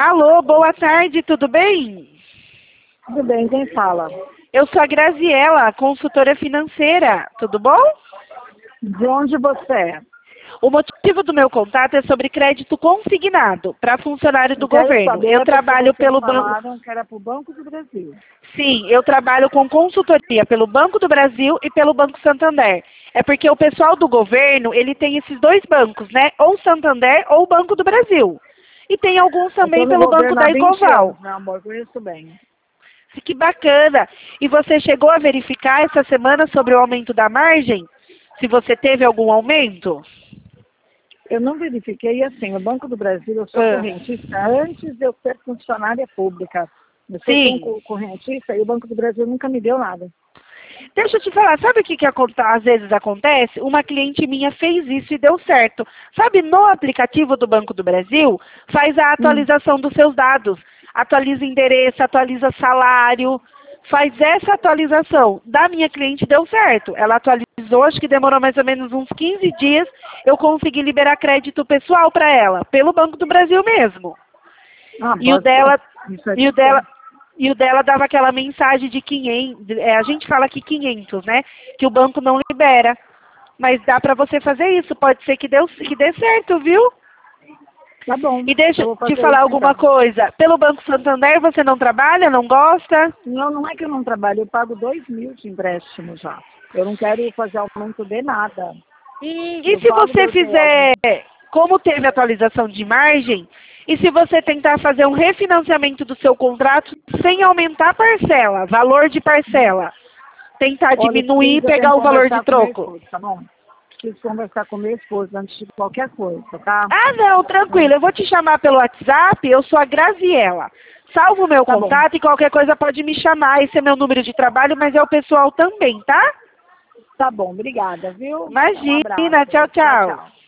Alô, boa tarde, tudo bem? Tudo bem, quem fala? Eu sou a Graziela, consultora financeira, tudo bom? De onde você é? O motivo do meu contato é sobre crédito consignado para funcionário do Quero governo. saber Eu porque trabalho vocês pelo banco. falaram que era para o Banco do Brasil. Sim, eu trabalho com consultoria pelo Banco do Brasil e pelo Banco Santander. É porque o pessoal do governo, ele tem esses dois bancos, né? Ou Santander ou Banco do Brasil. E tem alguns Eu estou também no pelo Banco governo há da 20 Ecoval. anos, meu amor, conheço bem. Que bacana! E você chegou a verificar essa semana sobre o aumento da margem? Se você teve algum aumento? Eu não verifiquei assim, o Banco do Brasil, eu sou Ah, correntista antes de eu ser funcionária pública. Eu sou sim. correntista e o Banco do Brasil nunca me deu nada. Deixa eu te falar, sabe o que às vezes acontece? Uma cliente minha fez isso e deu certo. Sabe, no aplicativo do Banco do Brasil, faz a Hum. atualização dos seus dados. Atualiza endereço, atualiza salário, faz essa atualização. Da minha cliente deu certo. Ela atualizou, acho que demorou mais ou menos uns 15 dias, eu consegui liberar crédito pessoal para ela, pelo Banco do Brasil mesmo. Ah, E o pode ser. dela, Isso é e o difícil. dela, e o dela dava aquela mensagem de 500, a gente fala que 500, né? Que o banco não libera. Mas dá para você fazer isso, pode ser que dê certo, viu? Tá bom, E deixa eu eu vou te fazer falar isso alguma então. coisa. Pelo Banco Santander você não trabalha, não gosta? Não, não é que eu não trabalho, eu pago 2.000 de empréstimo já. Eu não quero fazer aumento de nada. E Eu se pago você meu tempo. fizer, como teve atualização de margem, e se você tentar fazer um refinanciamento do seu contrato sem aumentar a parcela, valor de parcela? Tentar Olha, eu diminuir e preciso, eu tenho pegar que o valor de conversar com meu troco. esposo, tá bom? Preciso conversar com meu esposo antes de qualquer coisa, tá? Ah, não, tranquilo. Eu vou te chamar pelo WhatsApp. Eu sou a Graziela. Salva o meu Tá bom, contato e qualquer coisa pode me chamar. Esse é meu número de trabalho, mas é o pessoal também, tá? tá bom, obrigada, viu? Um Imagina. abraço. Tchau, Tchau, tchau. tchau.